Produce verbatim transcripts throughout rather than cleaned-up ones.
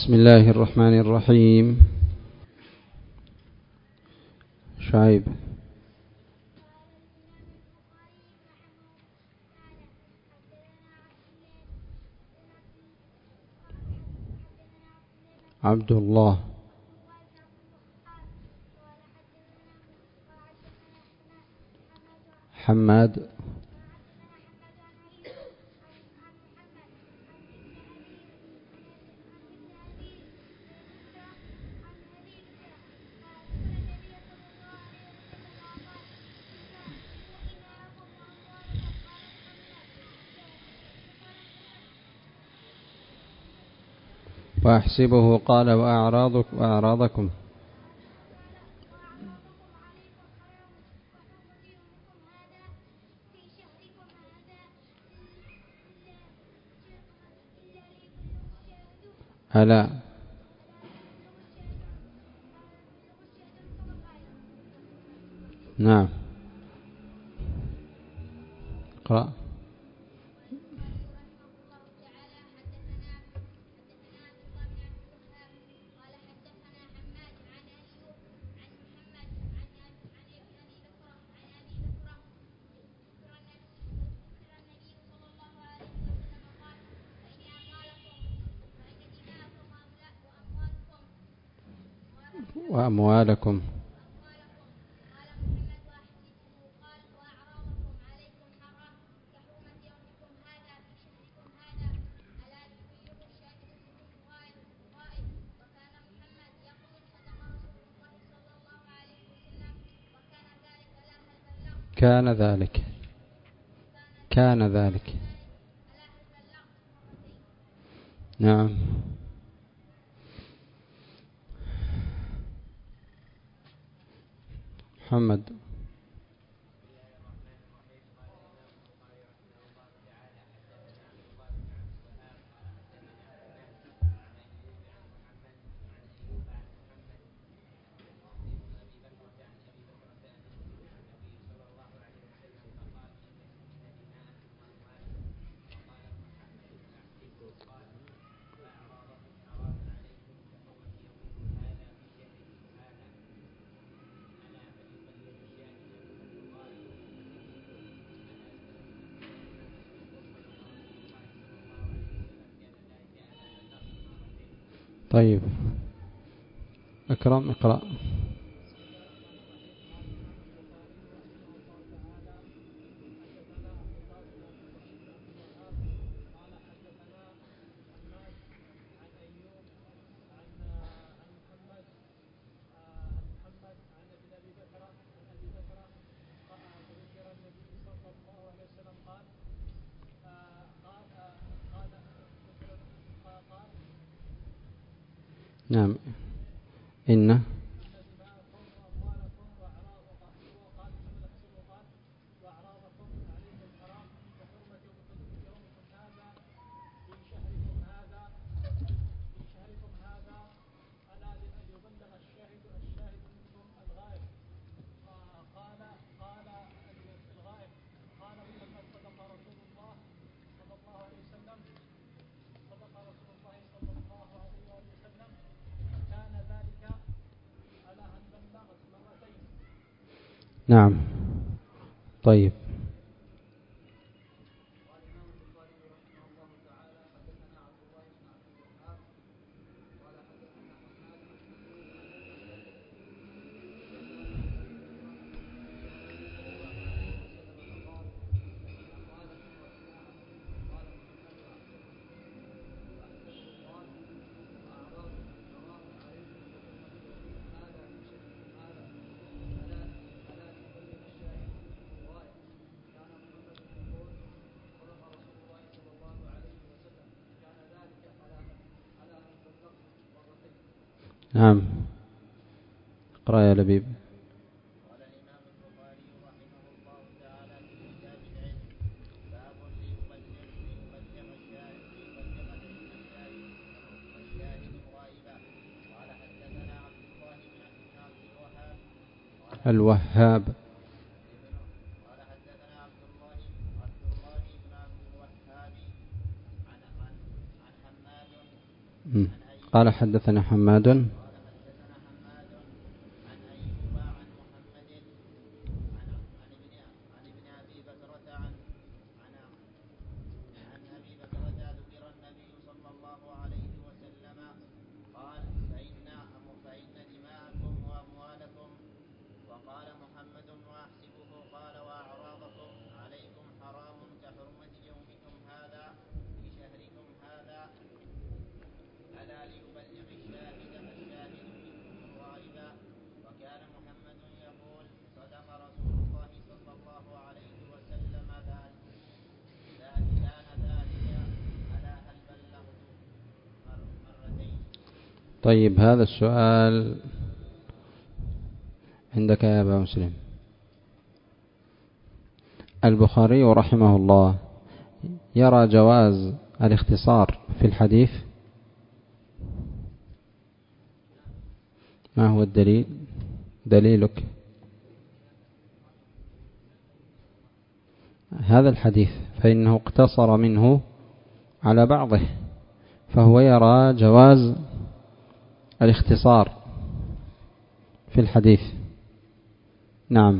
بسم الله الرحمن الرحيم. شعيب. عبد الله. حماد. وأحسبه قال وأعراضك وأعراضكم. ألا. نعم. اقرأ. وأموالكم. كان ذلك كان ذلك نعم. محمد. طيب أكرم اقرأ. نعم. إن نعم. طيب نعم. اقرأ يا لبيب. قال الإمام البخاري رحمه الله تعالى في كتاب العلم باب ليبلغ ليبلغ الشاهد ليبلغ الشاهد والشاهد غائبا. قال حدثنا عبد الله بن عبد الوهاب الوهاب. قال حدثنا عبد الله عبد الله بن عبد الوهاب عن عن عن حماد عن أيوب قال حدثنا حماد قال حدثنا حماد عن أيوب عن محمد عن عن ابن عن ابن أبي بكرة عن عن عن أبي بكرة ذكر النبي صلى الله عليه وسلم قال فإن فإن دماءكم وأموالكم، وقال محمد وأحسبه قال وأعراضكم عليكم حرام كحرمة يومكم هذا في شهركم هذا، ألا ليبلغ الشاهد فالشاهد منكم الغائب. وكان محمد يقول صدق رسول الله صلى الله عليه وسلم ذلك كان ذلك ألا هل بلغت مرتين. طيب، هذا السؤال عندك يا أبا مسلم. البخاري رحمه الله يرى جواز الاختصار في الحديث. ما هو الدليل؟ دليلك هذا الحديث، فإنه اقتصر منه على بعضه، فهو يرى جواز الاختصار في الحديث. نعم.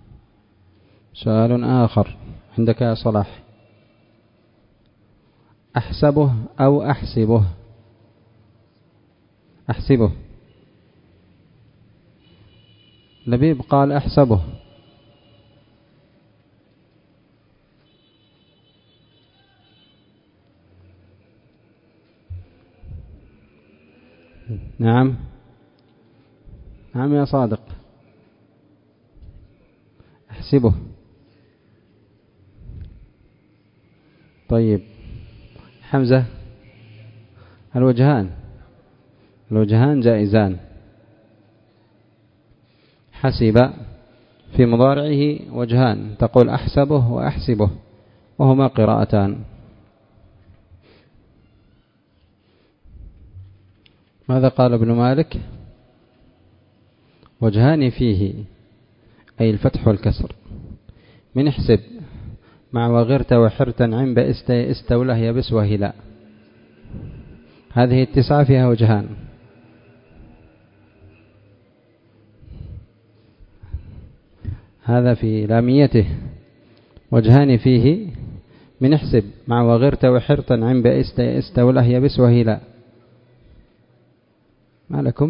سؤال آخر عندك يا صلاح. أحسبه أو أحسبه؟ أحسبه. لبيب قال أحسبه. نعم نعم يا صادق، أحسبه. طيب حمزة، الوجهان الوجهان جائزان. حسب في مضارعه وجهان، تقول أحسبه وأحسبه، وهما قراءتان. ماذا قال ابن مالك؟ وجهان فيه، أي الفتح والكسر. من احسب مع وغرت وحرت عن بأست استوله يبس وهلا، هذه التسعة فيها وجهان. هذا في لاميته وجهان فيه، من احسب مع وغرت وحرت عن بأست استوله يبس وهلا. ما لكم؟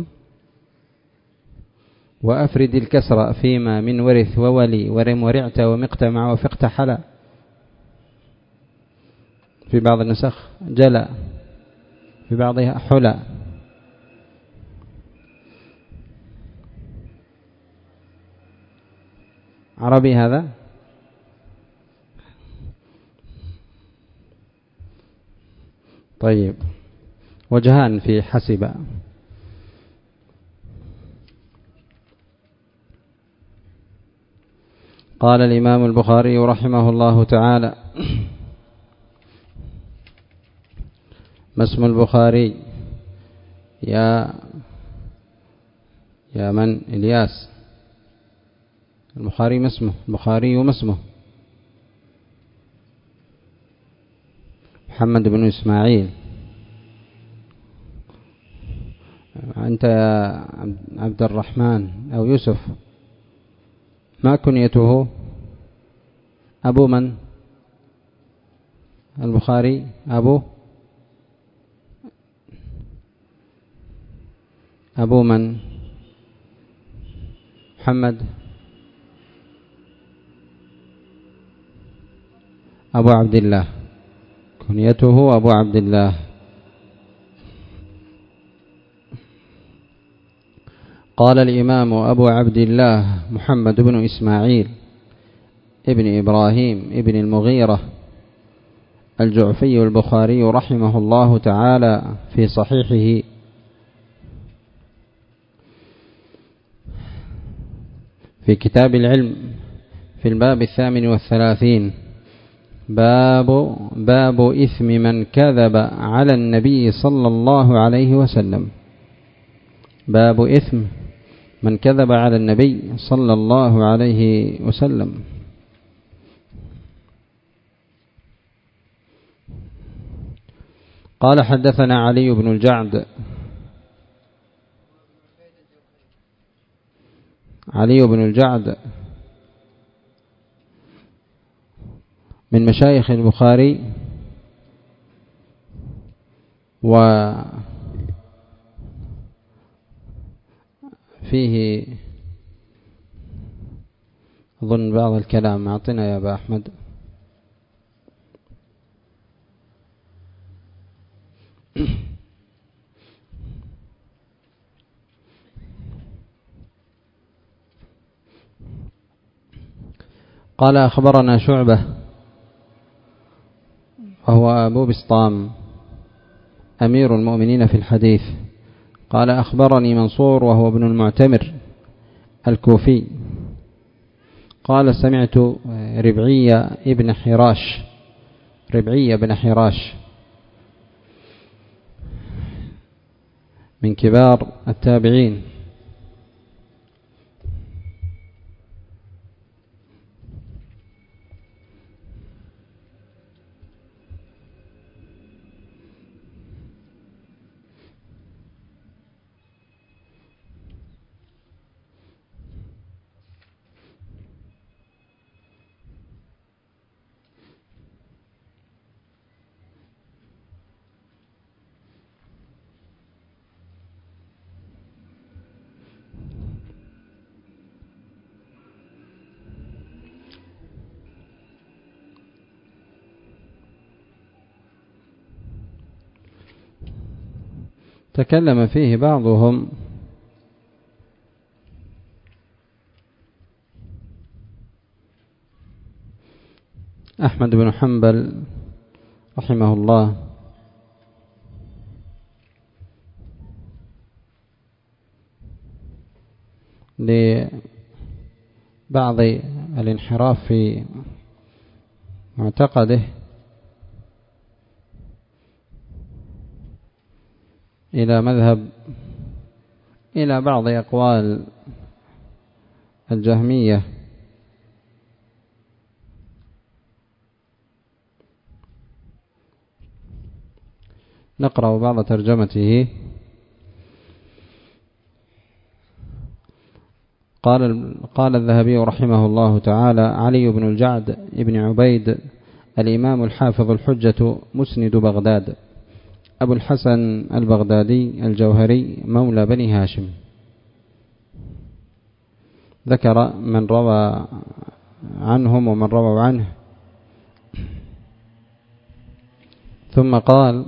وأفرد الكسر فيما من ورث وولي ورم ورعت ومقت مع وفقت حلا. في بعض النسخ جلا، في بعضها حلا. عربي هذا؟ طيب، وجهان في حسب. قال الإمام البخاري رحمه الله تعالى: ما اسم البخاري؟ يا يا من؟ إلياس. البخاري ما اسمه؟ البخاري ما اسمه؟ محمد بن إسماعيل. أنت يا عبد الرحمن أو يوسف، ما كنيته؟ أبو من؟ البخاري أبو أبو من؟ محمد أبو عبد الله، كنيته أبو عبد الله. قال الإمام أبو عبد الله محمد بن إسماعيل ابن إبراهيم ابن المغيرة الجعفي البخاري رحمه الله تعالى في صحيحه: في كتاب العلم في الباب الثامن والثلاثين، باب باب إثم من كذب على النبي صلى الله عليه وسلم. باب إثم من كذب على النبي صلى الله عليه وسلم. قال: حدثنا علي بن الجعد علي بن الجعد من مشايخ البخاري، وفيه أظن بعض الكلام. أعطنا يا أبا أحمد. قال أخبرنا شعبة وهو أبو بسطام أمير المؤمنين في الحديث. قال أخبرني منصور وهو ابن المعتمر الكوفي. قال سمعت ربعية ابن حراش ربعية بن حراش من كبار التابعين. تكلم فيه بعضهم أحمد بن حنبل رحمه الله لبعض الانحراف في معتقده إلى مذهب إلى بعض أقوال الجهمية. نقرأ بعض ترجمته. قال قال الذهبي رحمه الله تعالى: علي بن الجعد ابن عبيد الإمام الحافظ الحجة مسند بغداد، أبو الحسن البغدادي الجوهري مولى بني هاشم. ذكر من روى عنهم ومن رووا عنه، ثم قال: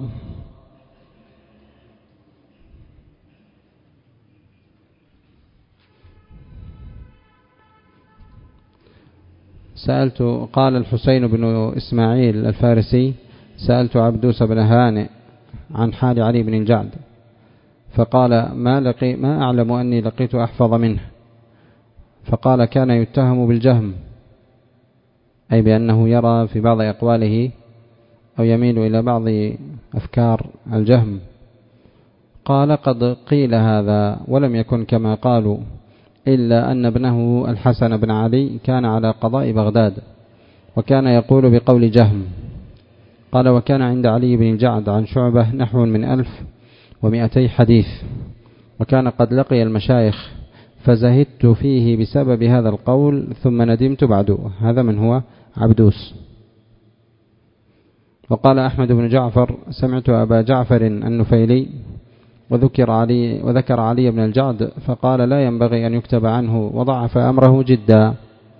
سألت قال الحسين بن إسماعيل الفارسي: سألت عبدوس بن هانئ عن حال علي بن الجعد فقال: ما, لقي ما أعلم أني لقيت أحفظ منه. فقال: كان يتهم بالجهم، أي بأنه يرى في بعض أقواله أو يميل إلى بعض أفكار الجهم. قال: قد قيل هذا ولم يكن كما قالوا، إلا أن ابنه الحسن بن علي كان على قضاء بغداد وكان يقول بقول جهم. قال: وكان عند علي بن الجعد عن شعبة نحو من ألف ومئتي حديث، وكان قد لقي المشايخ فزهدت فيه بسبب هذا القول ثم ندمت بعده. هذا من هو عبدوس. وقال أحمد بن جعفر: سمعت أبا جعفر النفيلي وذكر علي, وذكر علي بن الجعد فقال: لا ينبغي أن يكتب عنه، وضعف أمره جدا.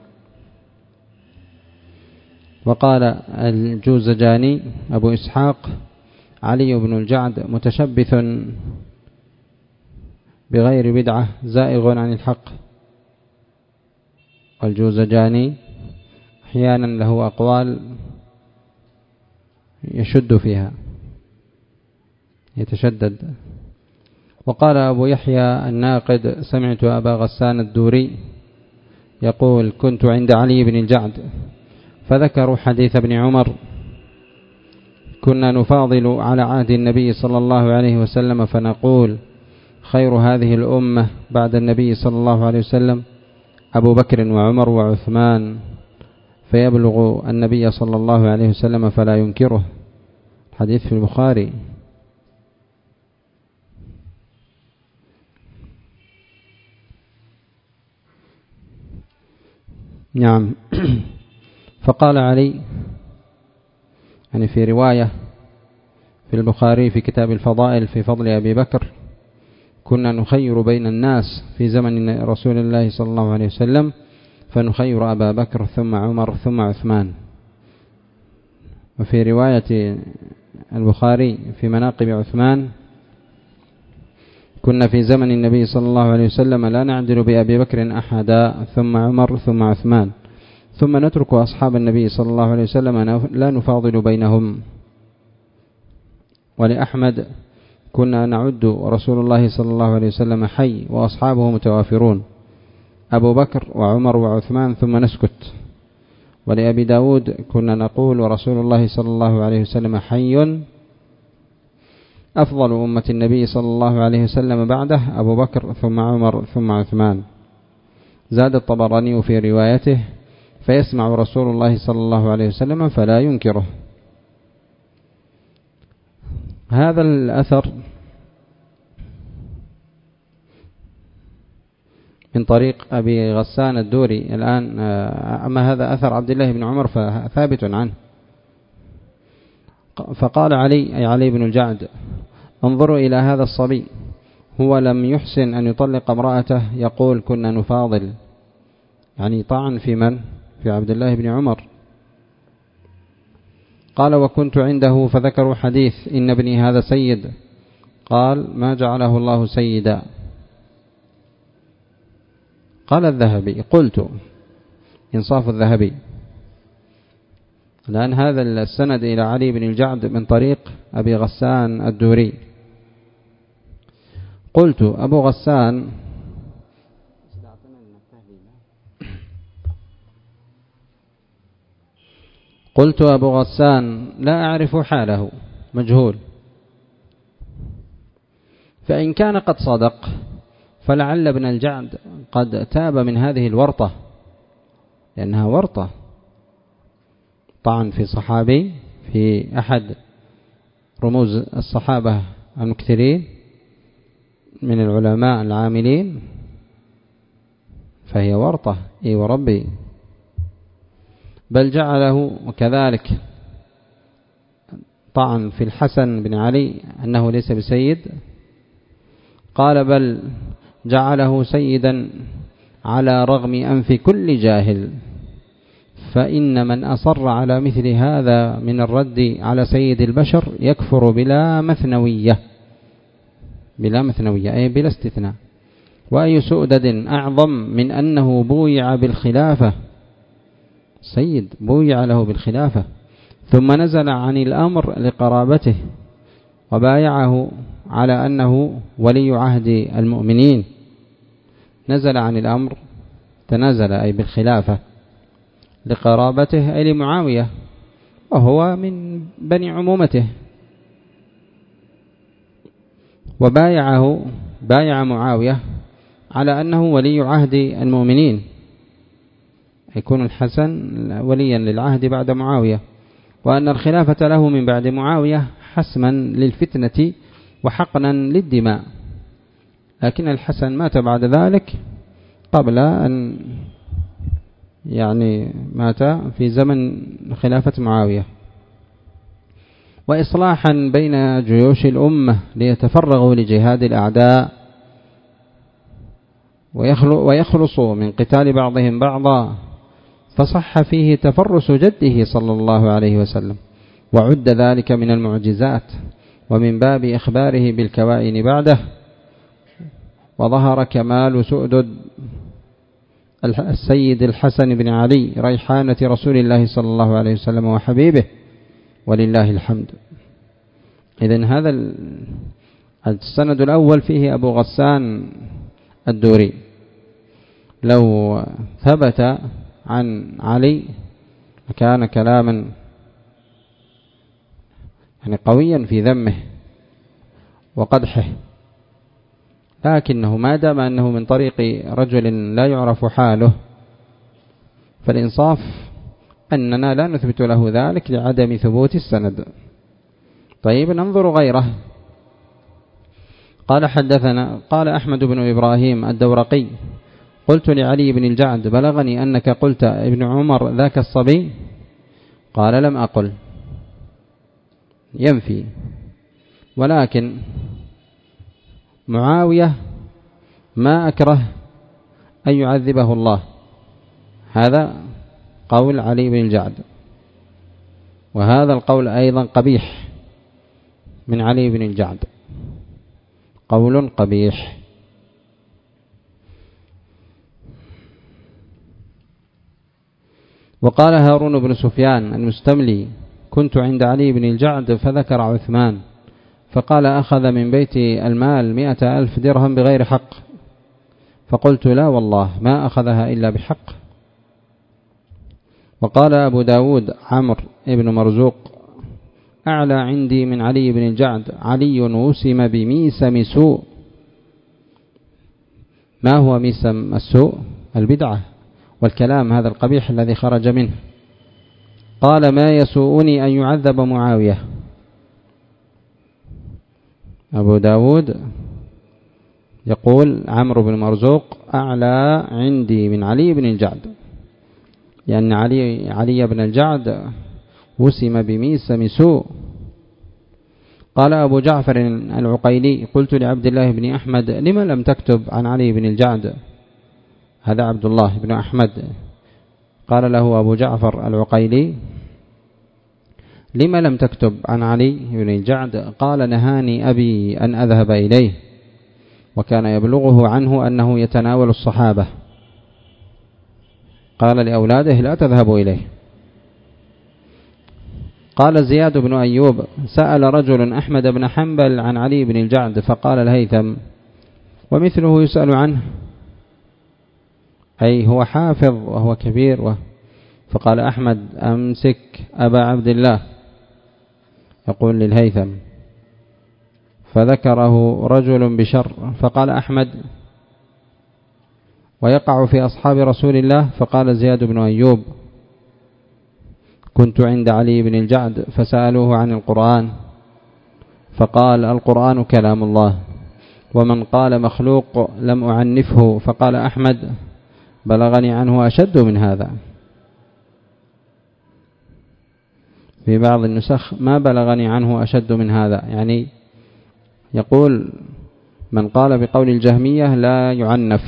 وقال الجوزجاني أبو إسحاق: علي بن الجعد متشبث بغير بدعة زائغ عن الحق. والجوزجاني أحيانا له أقوال يشد فيها، يتشدد. وقال أبو يحيى الناقد: سمعت أبا غسان الدوري يقول: كنت عند علي بن الجعد فذكروا حديث ابن عمر: كنا نفاضل على عهد النبي صلى الله عليه وسلم فنقول: خير هذه الأمة بعد النبي صلى الله عليه وسلم أبو بكر وعمر وعثمان، فيبلغ النبي صلى الله عليه وسلم فلا ينكره. حديث في البخاري. نعم. فقال علي، يعني في رواية في البخاري في كتاب الفضائل في فضل أبي بكر: كنا نخير بين الناس في زمن رسول الله صلى الله عليه وسلم، فنخير أبا بكر ثم عمر ثم عثمان. وفي رواية البخاري في مناقب عثمان: كنا في زمن النبي صلى الله عليه وسلم لا نعدل بأبي بكر أحدا ثم عمر ثم عثمان، ثم نترك أصحاب النبي صلى الله عليه وسلم لا نفاضل بينهم. ولأحمد: كنا نعد رسول الله صلى الله عليه وسلم حي وأصحابه متوافرون، أبو بكر وعمر وعثمان ثم نسكت. ولأبي داود: كنا نقول ورسول الله صلى الله عليه وسلم حي، أفضل أمة النبي صلى الله عليه وسلم بعده أبو بكر ثم عمر ثم عثمان. زاد الطبراني في روايته: فيسمع رسول الله صلى الله عليه وسلم فلا ينكره. هذا الأثر من طريق أبي غسان الدوري الآن. أما هذا أثر عبد الله بن عمر فثابت عنه. فقال علي، أي علي بن الجعد: انظروا إلى هذا الصبي، هو لم يحسن أن يطلق امرأته يقول كنا نفاضل، يعني طعن في من؟ في عبد الله بن عمر. قال: وكنت عنده فذكروا حديث إن ابني هذا سيد، قال: ما جعله الله سيدا. قال الذهبي: قلت إنصاف الذهبي، لأن هذا السند إلى علي بن الجعد من طريق أبي غسان الدوري. قلت أبو غسان قلت أبو غسان لا أعرف حاله، مجهول، فإن كان قد صدق فلعل ابن الجعد قد تاب من هذه الورطة، لأنها ورطة، طعن في صحابي، في أحد رموز الصحابة المكثرين من العلماء العاملين، فهي ورطة. إي وربي. بل جعله وكذلك طعن في الحسن بن علي أنه ليس بسيد، قال: بل جعله سيدا على رغم أنف كل جاهل، فإن من أصر على مثل هذا من الرد على سيد البشر يكفر بلا مثنوية، بلا مثنوية أي بلا استثناء. وأي سؤدد أعظم من أنه بويع بالخلافة، سيد بويع له بالخلافة، ثم نزل عن الأمر لقرابته وبايعه على أنه ولي عهد المؤمنين. نزل عن الأمر، تنازل أي بالخلافة، لقرابته أي لمعاوية، وهو من بني عمومته، وبايعه بايع معاوية على أنه ولي عهد المؤمنين، يكون الحسن وليا للعهد بعد معاوية، وأن الخلافة له من بعد معاوية حسما للفتنة وحقنا للدماء. لكن الحسن مات بعد ذلك، قبل أن يعني مات في زمن خلافة معاوية. وإصلاحا بين جيوش الأمة ليتفرغوا لجهاد الأعداء ويخلصوا من قتال بعضهم بعضا، فصح فيه تفرس جده صلى الله عليه وسلم، وعد ذلك من المعجزات، ومن باب إخباره بالكوائن بعده. وظهر كمال سؤدد السيد الحسن بن علي ريحانة رسول الله صلى الله عليه وسلم وحبيبه، ولله الحمد. إذن هذا السند الأول فيه أبو غسان الدوري، لو ثبت عن علي كان كلاما يعني قويا في ذمه وقدحه، لكنه ما دام أنه من طريق رجل لا يعرف حاله، فالإنصاف أننا لا نثبت له ذلك لعدم ثبوت السند. طيب ننظر غيره. قال حدثنا قال أحمد بن إبراهيم الدورقي: قلت لعلي بن الجعد بلغني أنك قلت ابن عمر ذاك الصبي، قال لم أقل، ينفي. ولكن معاوية ما أكره أن يعذبه الله، هذا قول علي بن الجعد، وهذا القول أيضا قبيح من علي بن الجعد، قول قبيح. وقال هارون بن سفيان المستملي كنت عند علي بن الجعد فذكر عثمان فقال أخذ من بيتي المال مئة ألف درهم بغير حق، فقلت لا والله ما أخذها إلا بحق. وقال أبو داود عمرو بن مرزوق أعلى عندي من علي بن الجعد علي وسم بميسم سوء. ما هو ميسم السوء؟ البدعة والكلام هذا القبيح الذي خرج منه. قال ما يسوءني أن يعذب معاوية. أبو داود يقول عمرو بن مرزوق أعلى عندي من علي بن الجعد، لأن علي, علي بن الجعد وسم بميسم سوء. قال أبو جعفر العقيلي قلت لعبد الله بن أحمد لما لم تكتب عن علي بن الجعد؟ هذا عبد الله بن أحمد. قال له أبو جعفر العقيلي لما لم تكتب عن علي بن الجعد؟ قال نهاني أبي أن أذهب إليه، وكان يبلغه عنه أنه يتناول الصحابة، قال لأولاده لا تذهبوا إليه. قال زياد بن أيوب سأل رجل أحمد بن حنبل عن علي بن الجعد فقال الهيثم ومثله يسأل عنه، أي هو حافظ وهو كبير و... فقال أحمد أمسك أبا عبد الله، يقول للهيثم، فذكره رجل بشر فقال أحمد ويقع في أصحاب رسول الله. فقال زياد بن أيوب كنت عند علي بن الجعد فسألوه عن القرآن فقال القرآن كلام الله، ومن قال مخلوق لم أعنفه. فقال أحمد بلغني عنه أشد من هذا. في بعض النسخ ما بلغني عنه أشد من هذا، يعني يقول من قال بقول الجهمية لا يعنف،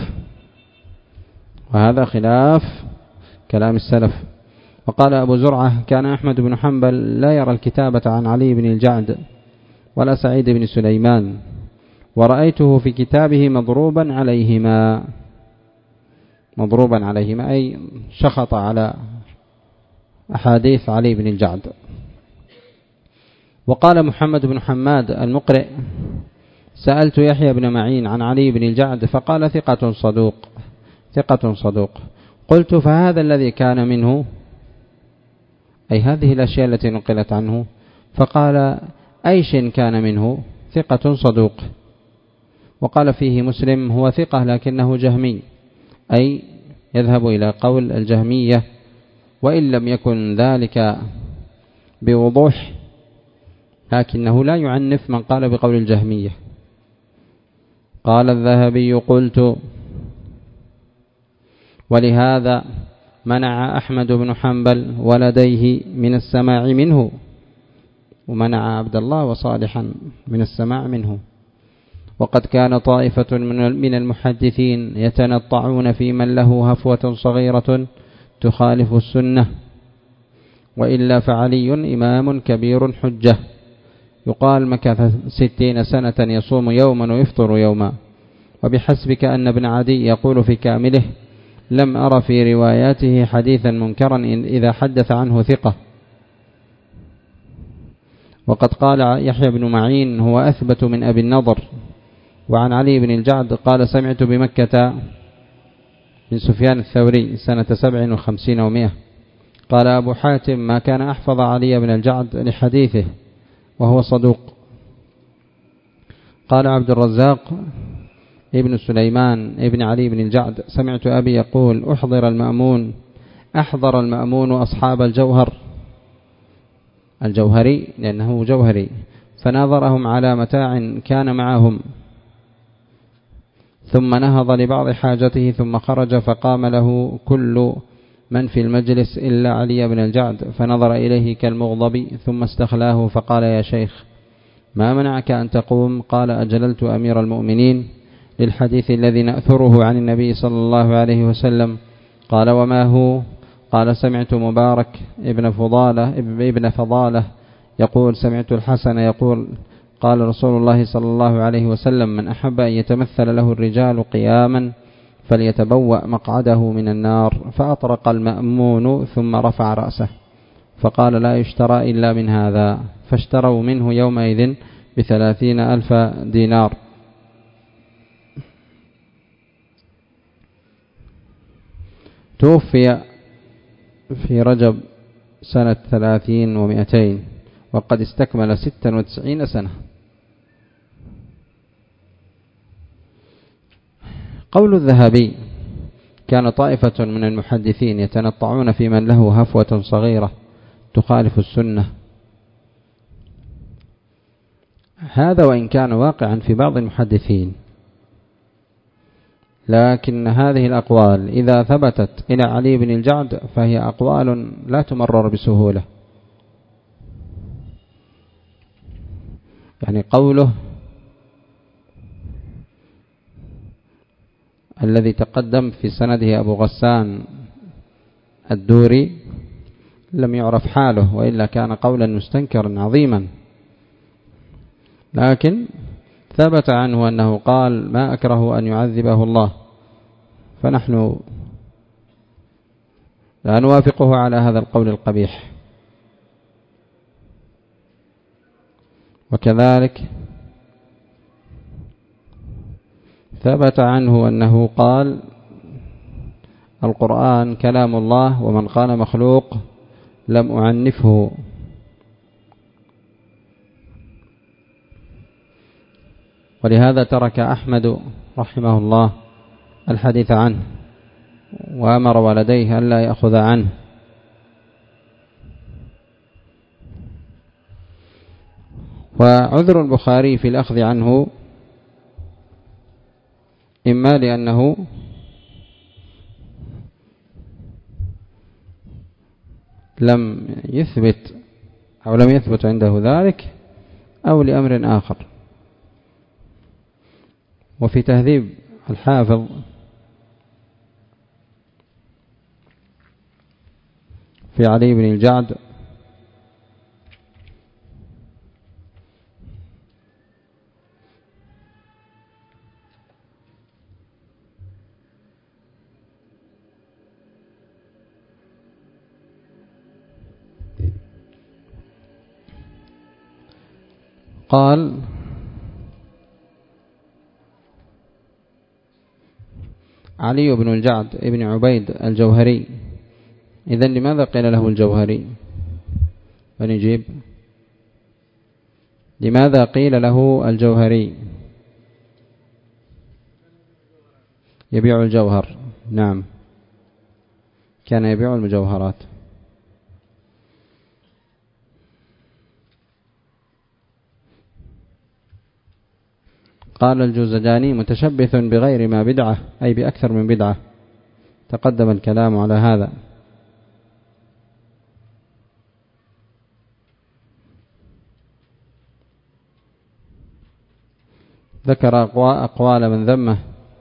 وهذا خلاف كلام السلف. وقال أبو زرعة كان أحمد بن حنبل لا يرى الكتابة عن علي بن الجعد ولا سعيد بن سليمان، ورأيته في كتابه مضروبا عليهما، مضروبا عليهما أي شخط على أحاديث علي بن الجعد. وقال محمد بن حماد المقرئ سألت يحيى بن معين عن علي بن الجعد فقال ثقة صدوق، ثقة صدوق. قلت فهذا الذي كان منه، أي هذه الأشياء التي نقلت عنه؟ فقال أيش كان منه؟ ثقة صدوق. وقال فيه مسلم هو ثقة لكنه جهمي، أي يذهب إلى قول الجهمية، وإن لم يكن ذلك بوضوح لكنه لا يعنف من قال بقول الجهمية. قال الذهبي قلت ولهذا منع أحمد بن حنبل ولديه من السماع منه، ومنع عبد الله وصالحا من السماع منه. وقد كان طائفة من المحدثين يتنطعون في من له هفوة صغيرة تخالف السنة، وإلا فعلي إمام كبير حجة يقال مكث ستين سنة يصوم يوما ويفطر يوما. وبحسبك أن ابن عدي يقول في كامله لم أرى في رواياته حديثا منكرا إذا حدث عنه ثقة. وقد قال يحيى بن معين هو أثبت من أبي النضر. وعن علي بن الجعد قال سمعت بمكة من سفيان الثوري سنة سبع وخمسين ومئة. قال أبو حاتم ما كان أحفظ علي بن الجعد لحديثه وهو صدوق. قال عبد الرزاق ابن سليمان ابن علي بن الجعد سمعت أبي يقول أحضر المأمون أحضر المأمون أصحاب الجوهر، الجوهري لأنه جوهري، فناظرهم على متاع كان معهم، ثم نهض لبعض حاجته ثم خرج، فقام له كل من في المجلس إلا علي بن الجعد، فنظر إليه كالمغضب ثم استخلاه فقال: يا شيخ، ما منعك أن تقوم؟ قال: أجللت أمير المؤمنين للحديث الذي نأثره عن النبي صلى الله عليه وسلم. قال: وما هو؟ قال: سمعت مبارك ابن فضالة ابن فضالة يقول: سمعت الحسن يقول: قال رسول الله صلى الله عليه وسلم: من أحب أن يتمثل له الرجال قياما فليتبوأ مقعده من النار. فأطرق المأمون ثم رفع رأسه فقال: لا يشترى إلا من هذا. فاشتروا منه يومئذ بثلاثين ألف دينار. توفي في رجب سنة ثلاثين ومئتين وقد استكمل ستا وتسعين سنة. قول الذهبي: كان طائفة من المحدثين يتنطعون في من له هفوة صغيرة تخالف السنة. هذا وإن كان واقعا في بعض المحدثين، لكن هذه الأقوال إذا ثبتت إلى علي بن الجعد فهي أقوال لا تمرر بسهولة. يعني قوله الذي تقدم في سنده أبو غسان الدوري لم يعرف حاله، وإلا كان قولا مستنكرا عظيما، لكن ثبت عنه أنه قال: ما أكره أن يعذبه الله. فنحن لا نوافقه على هذا القول القبيح. وكذلك ثبت عنه أنه قال: القرآن كلام الله، ومن قال مخلوق لم أعنفه. ولهذا ترك أحمد رحمه الله الحديث عنه، وأمر ولديه ألا يأخذ عنه. وعذر البخاري في الأخذ عنه إما لأنه لم يثبت أو لم يثبت عنده ذلك، أو لأمر آخر. وفي تهذيب الحافظ في علي بن الجعد قال: علي بن الجعد ابن عبيد الجوهري. إذن لماذا قيل له الجوهري؟ فنجيب: لماذا قيل له الجوهري؟ يبيع الجوهر. نعم، كان يبيع المجوهرات. قال الجوزجاني: متشبث بغير ما بدعة، أي بأكثر من بدعة. تقدم الكلام على هذا. ذكر أقوال من ذمه.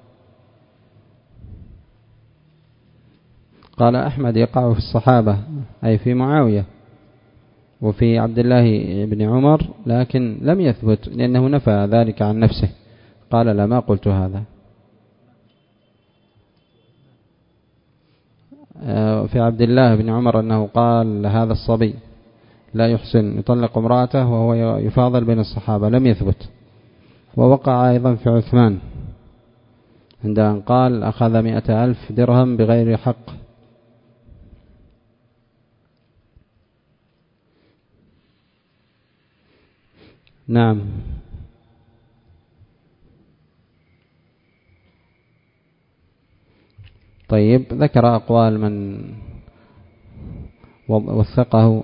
قال: أحمد يقع في الصحابة، أي في معاوية وفي عبد الله بن عمر، لكن لم يثبت لأنه نفى ذلك عن نفسه. قال: لا، ما قلت هذا. في عبد الله بن عمر أنه قال: هذا الصبي لا يحسن يطلق امرأته وهو يفاضل بين الصحابة، لم يثبت. ووقع أيضا في عثمان عند أن قال: أخذ مئة ألف درهم بغير حق. نعم. طيب، ذكر أقوال من وثقه.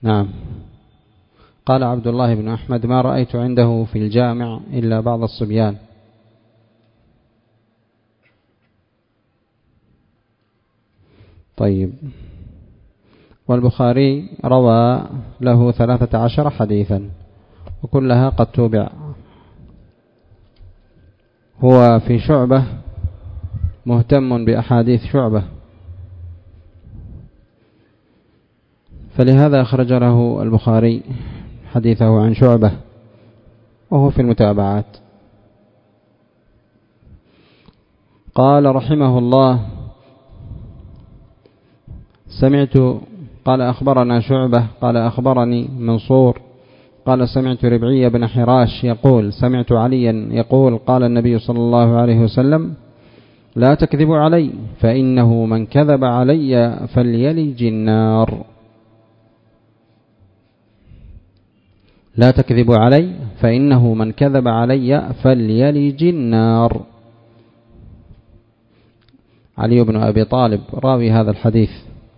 نعم. قال عبد الله بن أحمد: ما رأيت عنده في الجامع إلا بعض الصبيان. طيب. والبخاري روى له ثلاثة عشر حديثا وكلها قد توبع. هو في شعبة مهتم بأحاديث شعبة، فلهذا أخرج له البخاري حديثه عن شعبة وهو في المتابعات. قال رحمه الله: سمعت قال أخبرنا شعبة قال أخبرني منصور قال سمعت ربعي بن حراش يقول: سمعت عليا يقول: قال النبي صلى الله عليه وسلم: لا تكذبوا علي فإنه من كذب علي فليلج النار. لا تكذبوا علي فإنه من كذب علي فليلج النار. علي بن أبي طالب راوي هذا الحديث.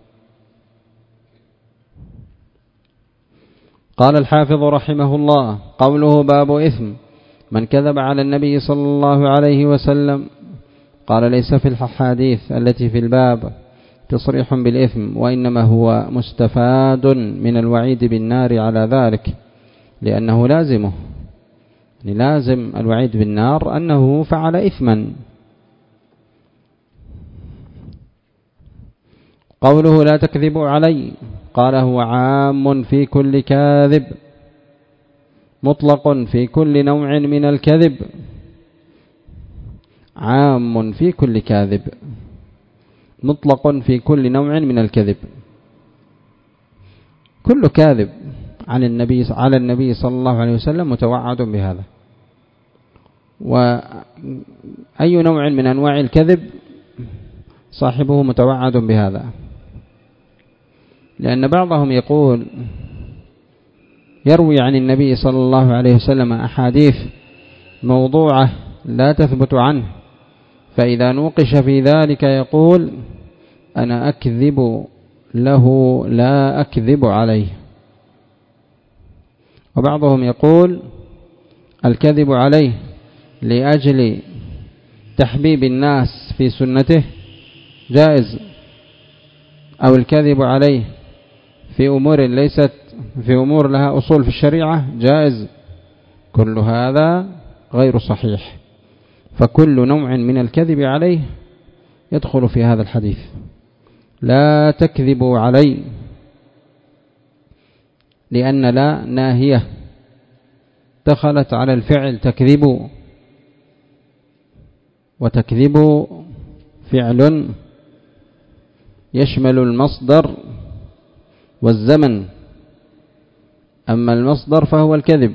قال الحافظ رحمه الله: قوله باب إثم من كذب على النبي صلى الله عليه وسلم. قال: ليس في الحديث التي في الباب تصريح بالإثم، وإنما هو مستفاد من الوعيد بالنار على ذلك، لأنه لازمه، لازم الوعيد بالنار أنه فعل إثما. قوله لا تكذبوا علي، قال هو عام في كل كاذب، مطلق في كل نوع من الكذب. عام في كل كاذب، مطلق في كل نوع من الكذب. كل كاذب عن النبي على النبي صلى الله عليه وسلم متوعد بهذا. وأي نوع من أنواع الكذب صاحبه متوعد بهذا، لأن بعضهم يقول يروي عن النبي صلى الله عليه وسلم أحاديث موضوعة لا تثبت عنه، فإذا نوقش في ذلك يقول: أنا أكذب له لا أكذب عليه. وبعضهم يقول الكذب عليه لأجل تحبيب الناس في سنته جائز، أو الكذب عليه في أمور ليست في أمور لها أصول في الشريعة جائز. كل هذا غير صحيح، فكل نوع من الكذب عليه يدخل في هذا الحديث. لا تكذبوا علي، لأن لا ناهية دخلت على الفعل تكذبوا، وتكذبوا فعل يشمل المصدر والزمن. أما المصدر فهو الكذب،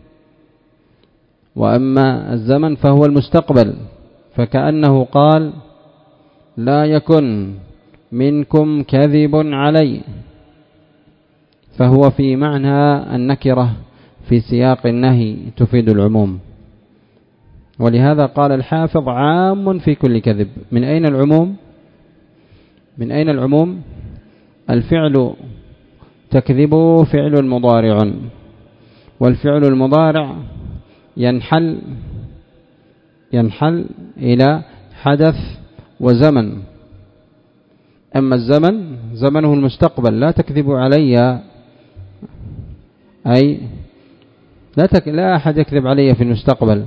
وأما الزمن فهو المستقبل، فكأنه قال: لا يكن منكم كذب علي، فهو في معنى النكرة في سياق النهي تفيد العموم. ولهذا قال الحافظ: عام في كل كذب. من أين العموم؟ من أين العموم؟ الفعل تكذبوا فعل مضارع، والفعل المضارع ينحل ينحل إلى حدث وزمن. أما الزمن زمنه المستقبل. لا تكذبوا علي أي لا, تك... لا أحد يكذب علي في المستقبل.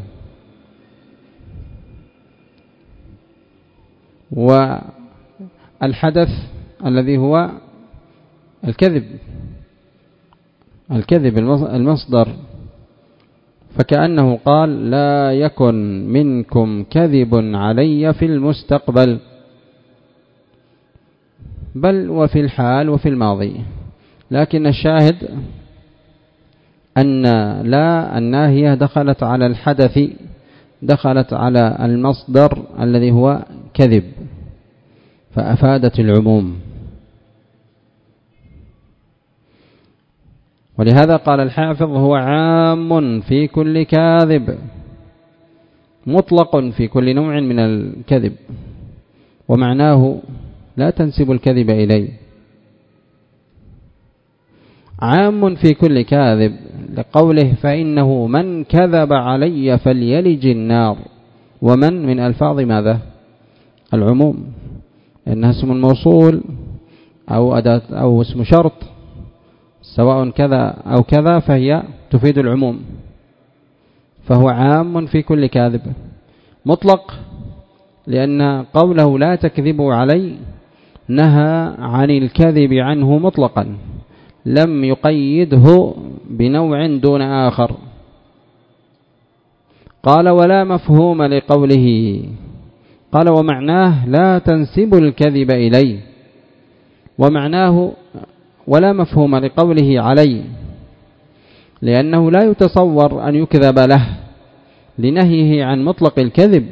والحدث الذي هو الكذب الكذب المصدر، فكأنه قال: لا يكن منكم كذب علي في المستقبل، بل وفي الحال وفي الماضي. لكن الشاهد أن لا الناهية دخلت على الحدث، دخلت على المصدر الذي هو كذب، فأفادت العموم. ولهذا قال الحافظ: هو عام في كل كاذب، مطلق في كل نوع من الكذب. ومعناه لا تنسب الكذب إلي. عام في كل كاذب، لقوله فإنه من كذب علي فليلج النار. ومن من ألفاظ ماذا؟ العموم، إنها اسم موصول أو أداة أو اسم شرط، سواء كذا أو كذا فهي تفيد العموم، فهو عام في كل كاذب. مطلق لأن قوله لا تكذبوا علي نهى عن الكذب عنه مطلقا، لم يقيده بنوع دون آخر. قال ولا مفهوم لقوله، قال ومعناه لا تنسبوا الكذب إلي، ومعناه ولا مفهوم لقوله علي، لأنه لا يتصور أن يكذب له لنهيه عن مطلق الكذب.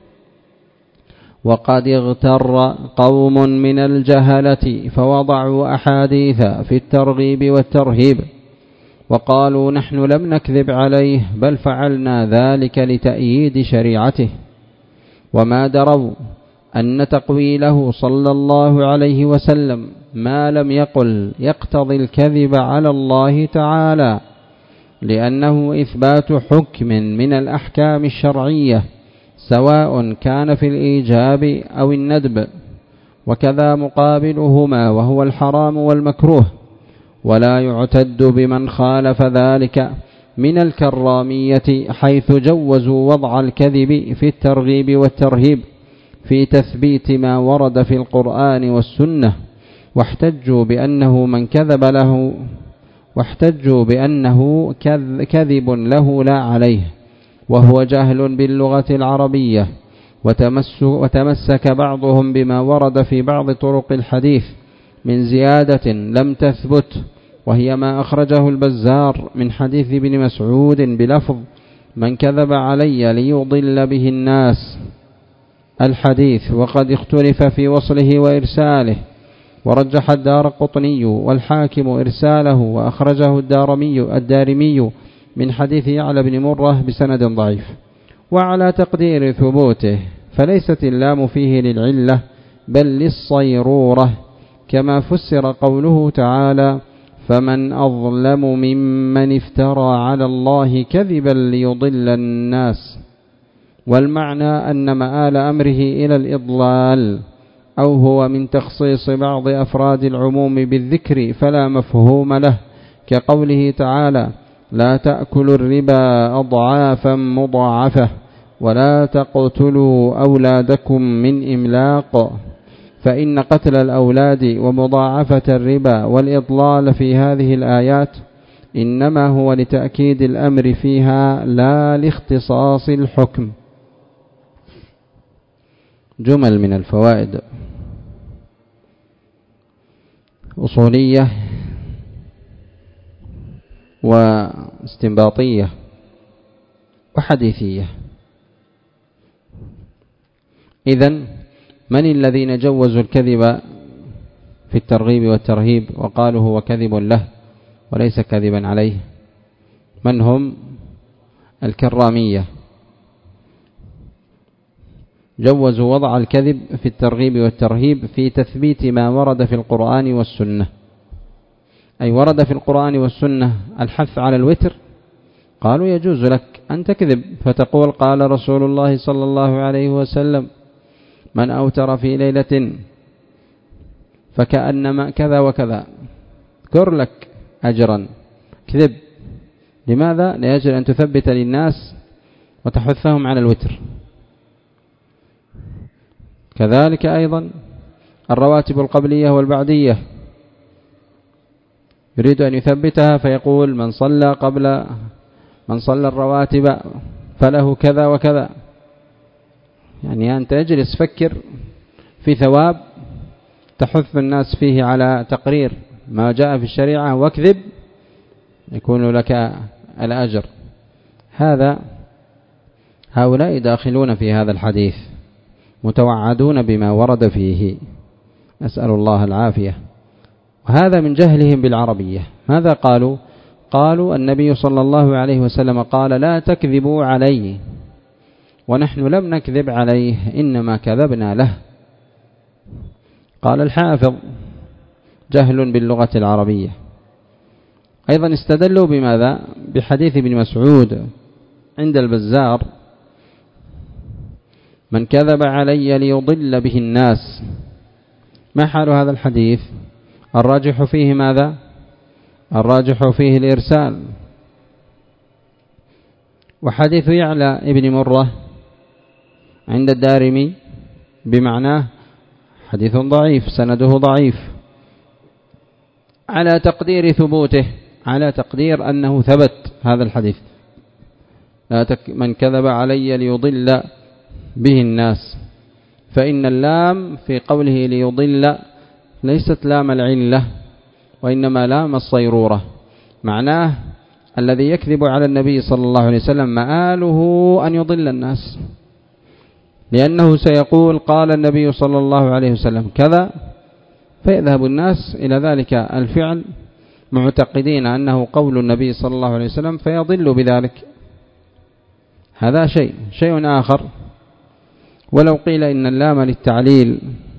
وقد اغتر قوم من الجهلة فوضعوا أحاديث في الترغيب والترهيب وقالوا نحن لم نكذب عليه بل فعلنا ذلك لتأييد شريعته، وما دروا أن تقويله صلى الله عليه وسلم ما لم يقل يقتضي الكذب على الله تعالى، لأنه إثبات حكم من الأحكام الشرعية سواء كان في الإيجاب أو الندب، وكذا مقابلهما وهو الحرام والمكروه. ولا يعتد بمن خالف ذلك من الكرامية حيث جوزوا وضع الكذب في الترغيب والترهيب في تثبيت ما ورد في القرآن والسنة، واحتجوا بأنه من كذب له واحتجوا بأنه كذب له لا عليه، وهو جهل باللغة العربية. وتمسك بعضهم بما ورد في بعض طرق الحديث من زيادة لم تثبت، وهي ما أخرجه البزار من حديث ابن مسعود بلفظ من كذب علي ليضل به الناس الحديث، وقد اختلف في وصله وإرساله، ورجح الدارقطني والحاكم إرساله، وأخرجه الدارمي الدارمي من حديث يعلى بن مرة بسند ضعيف. وعلى تقدير ثبوته فليست اللام فيه للعلة بل للصيرورة، كما فسر قوله تعالى فمن أظلم ممن افترى على الله كذبا ليضل الناس، والمعنى أن مآل أمره إلى الإضلال، أو هو من تخصيص بعض أفراد العموم بالذكر فلا مفهوم له، كقوله تعالى لا تأكلوا الربا أضعافا مضاعفة ولا تقتلوا أولادكم من إملاق، فإن قتل الأولاد ومضاعفة الربا والإضلال في هذه الآيات إنما هو لتأكيد الأمر فيها لا لاختصاص الحكم. جمل من الفوائد أصولية واستنباطية وحديثية. إذن من الذين جوزوا الكذب في الترغيب والترهيب وقالوا هو كذب له وليس كذبا عليه؟ من هم؟ الكرامية، جوزوا وضع الكذب في الترغيب والترهيب في تثبيت ما ورد في القرآن والسنة، أي ورد في القرآن والسنة الحث على الوتر، قالوا يجوز لك أن تكذب فتقول قال رسول الله صلى الله عليه وسلم من أوتر في ليلة فكأنما كذا وكذا، كر لك أجرا، كذب. لماذا؟ لأجل أن تثبت للناس وتحثهم على الوتر. كذلك أيضا الرواتب القبلية والبعدية، يريد أن يثبتها فيقول من صلى قبل من صلى الرواتب فله كذا وكذا. يعني أنت اجلس فكر في ثواب تحث الناس فيه على تقرير ما جاء في الشريعة واكذب يكون لك الأجر. هذا هؤلاء داخلون في هذا الحديث متوعدون بما ورد فيه، أسأل الله العافية. وهذا من جهلهم بالعربية. ماذا قالوا؟ قالوا النبي صلى الله عليه وسلم قال لا تكذبوا علي، ونحن لم نكذب عليه إنما كذبنا له. قال الحافظ جهل باللغة العربية. أيضا استدلوا بماذا؟ بحديث ابن مسعود عند البزار: من كذب علي ليضل به الناس. ما حال هذا الحديث؟ الراجح فيه ماذا؟ الراجح فيه الإرسال. وحديث يعلى ابن مرة عند الدارمي بمعناه حديث ضعيف، سنده ضعيف، على تقدير ثبوته، على تقدير أنه ثبت هذا الحديث: من كذب علي ليضل به الناس. فإن اللام في قوله ليضل ليست لام العلة، وإنما لام الصيرورة. معناه الذي يكذب على النبي صلى الله عليه وسلم مآله أن يضل الناس، لأنه سيقول قال النبي صلى الله عليه وسلم كذا، فيذهب الناس إلى ذلك الفعل معتقدين أنه قول النبي صلى الله عليه وسلم، فيضل بذلك. هذا شيء شيء آخر. ولو قيل إن اللام للتعليل،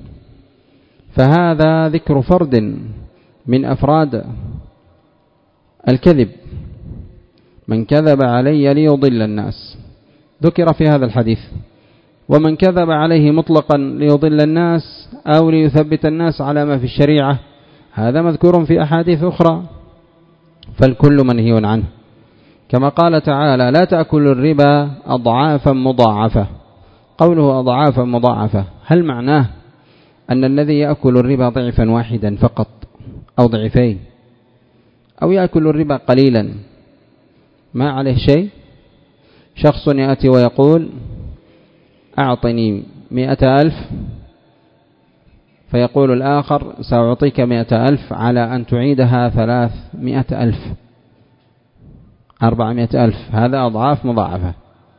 فهذا ذكر فرد من أفراد الكذب: من كذب علي ليضل الناس، ذكر في هذا الحديث. ومن كذب عليه مطلقا ليضل الناس أو ليثبت الناس على ما في الشريعة، هذا مذكور في أحاديث أخرى، فالكل منهي عنه. كما قال تعالى: لا تأكلوا الربا أضعافا مضاعفة. قوله أضعافا مضاعفة، هل معناه أن الذي يأكل الربا ضعفا واحدا فقط أو ضعفين، أو يأكل الربا قليلا ما عليه شيء؟ شخص يأتي ويقول أعطني مئة ألف، فيقول الآخر سأعطيك مئة ألف على أن تعيدها ثلاثمائة ألف، أربعمائة ألف. هذا أضعاف مضاعفة.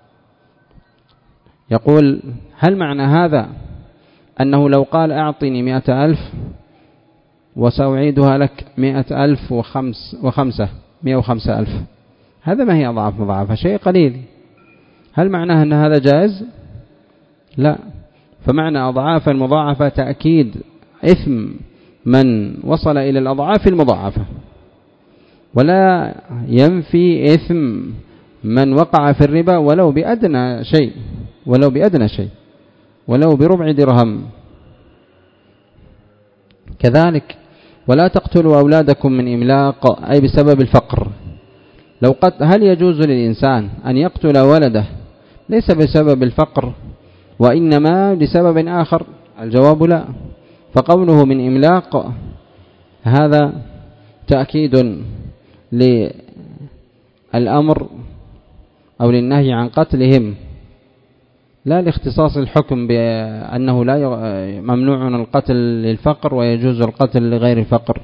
يقول هل معنى هذا أنه لو قال أعطني مئة ألف وسأعيدها لك مئة ألف وخمس وخمسة مئة وخمسة ألف، هذا ما هي أضعاف مضاعفة؟ شيء قليل. هل معناه أن هذا جائز؟ لا. فمعنى أضعافا مضاعفة تأكيد إثم من وصل إلى الأضعاف المضاعفة، ولا ينفي إثم من وقع في الربا ولو بأدنى شيء، ولو بأدنى شيء، ولو بربع درهم. كذلك ولا تقتلوا أولادكم من إملاق، أي بسبب الفقر. لو قتل، هل يجوز للإنسان أن يقتل ولده ليس بسبب الفقر وإنما لسبب آخر؟ الجواب لا. فقوله من إملاق هذا تأكيد للأمر أو للنهي عن قتلهم، لا لاختصاص الحكم بأنه لا ممنوع القتل للفقر ويجوز القتل لغير الفقر.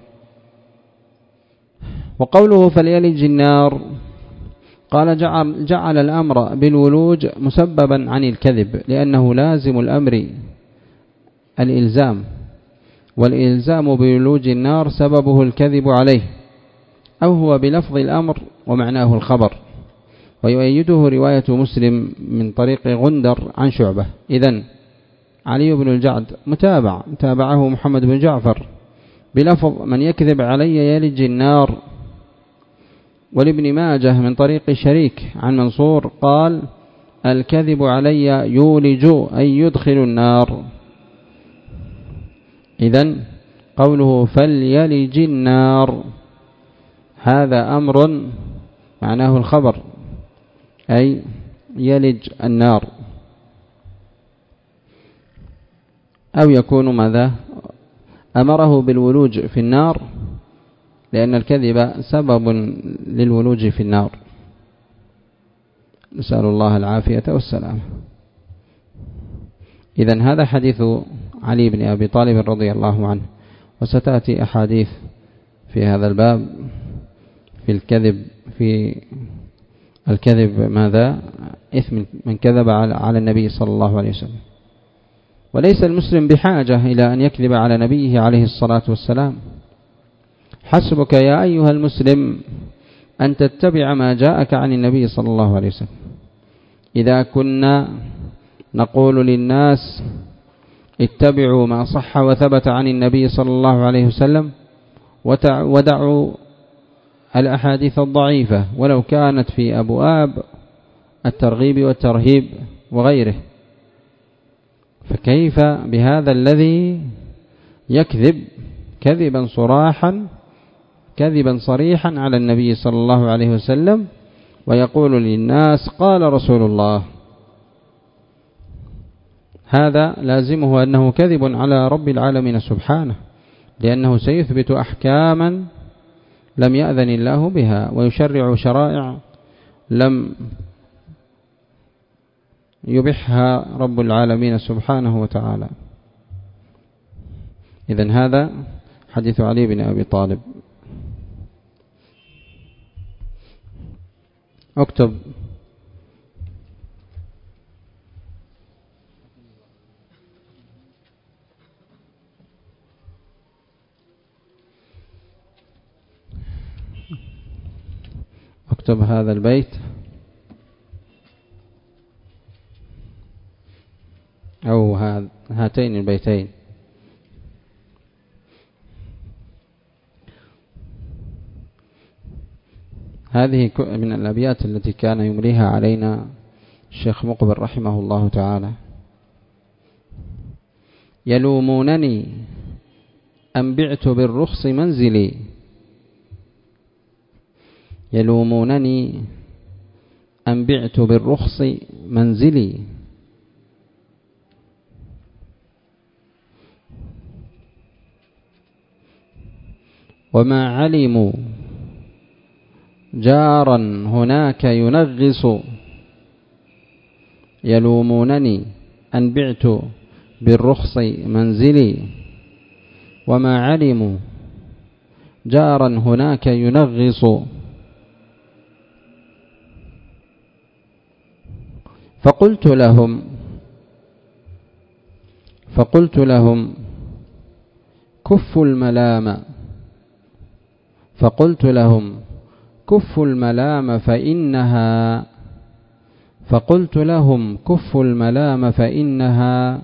وقوله فليلج النار، قال جعل, جعل الأمر بالولوج مسببا عن الكذب، لأنه لازم الأمر الإلزام، والإلزام بولوج النار سببه الكذب عليه، أو هو بلفظ الأمر ومعناه الخبر. ويؤيده رواية مسلم من طريق غندر عن شعبة. إذن علي بن الجعد متابع، تابعه محمد بن جعفر بلفظ من يكذب علي يلج النار. ولابن ماجه من طريق شريك عن منصور قال الكذب علي يولج أي يدخل النار. إذن قوله فليلج النار هذا أمر معناه الخبر، أي يلج النار، أو يكون ماذا؟ أمره بالولوج في النار، لأن الكذب سبب للولوج في النار. نسأل الله العافية والسلام. إذن هذا حديث علي بن أبي طالب رضي الله عنه، وستأتي أحاديث في هذا الباب في الكذب، في الكذب ماذا؟ إثم من كذب على النبي صلى الله عليه وسلم. وليس المسلم بحاجة إلى أن يكذب على نبيه عليه الصلاة والسلام. حسبك يا أيها المسلم أن تتبع ما جاءك عن النبي صلى الله عليه وسلم. إذا كنا نقول للناس اتبعوا ما صح وثبت عن النبي صلى الله عليه وسلم ودعوا الأحاديث الضعيفة ولو كانت في أبواب الترغيب والترهيب وغيره، فكيف بهذا الذي يكذب كذبا صراحا كذبا صريحا على النبي صلى الله عليه وسلم ويقول للناس قال رسول الله؟ هذا لازمه أنه كذب على رب العالمين سبحانه، لأنه سيثبت أحكاما لم يأذن الله بها ويشرع شرائع لم يبحها رب العالمين سبحانه وتعالى. إذن هذا حديث علي بن أبي طالب. اكتب اكتب هذا البيت أو هاتين البيتين. هذه من الأبيات التي كان يمليها علينا الشيخ مقبل رحمه الله تعالى: يلومونني أن بعت بالرخص منزلي، يلومونني أن بعت بالرخص منزلي، وما علموا جارا هناك ينغص، يلومونني أن بعت بالرخص منزلي، وما علموا جارا هناك ينغص، فقلت لهم فقلت لهم كفوا الملام فقلت لهم كفوا الملام فإنها فقلت لهم كفوا الملام فإنها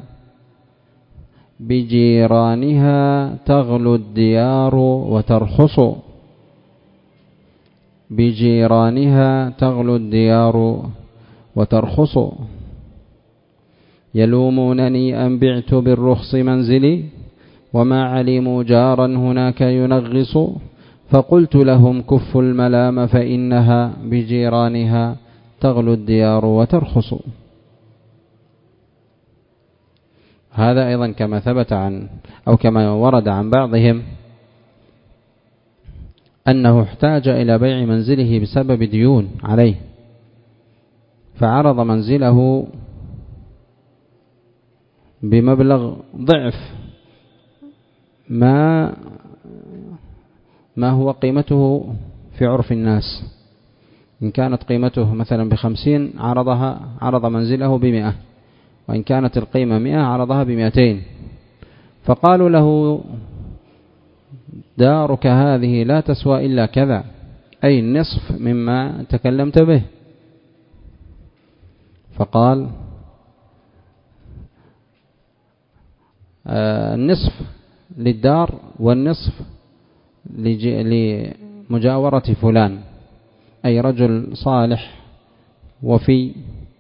بجيرانها تغلو الديار وترخص، بجيرانها تغلو الديار وترخص، يلومونني أن بعت بالرخص منزلي، وما علموا جارا هناك ينغص، فقلت لهم كفوا الملام فإنها بجيرانها تغلو الديار وترخص. هذا أيضا كما ثبت عن أو كما ورد عن بعضهم أنه احتاج إلى بيع منزله بسبب ديون عليه، فعرض منزله بمبلغ ضعف ما ما هو قيمته في عرف الناس. إن كانت قيمته مثلا بخمسين عرضها عرض منزله بمئة، وإن كانت القيمة مئة عرضها بمئتين، فقالوا له دارك هذه لا تسوى إلا كذا، أي النصف مما تكلمت به. فقال آه النصف للدار والنصف لمجاورة فلان، أي رجل صالح وفي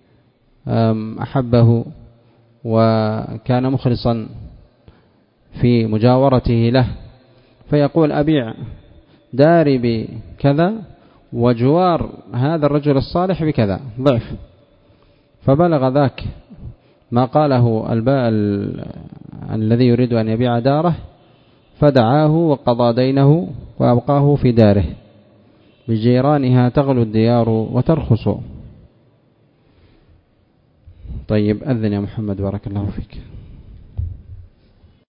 أحبه وكان مخلصا في مجاورته له، فيقول أبيع داري بكذا وجوار هذا الرجل الصالح بكذا ضعف. فبلغ ذاك ما قاله الباء الذي يريد أن يبيع داره، فدعاه وقضى دينه وأبقاه في داره، بجيرانها تغلو الديار وترخص. طيب أذن يا محمد بارك الله فيك.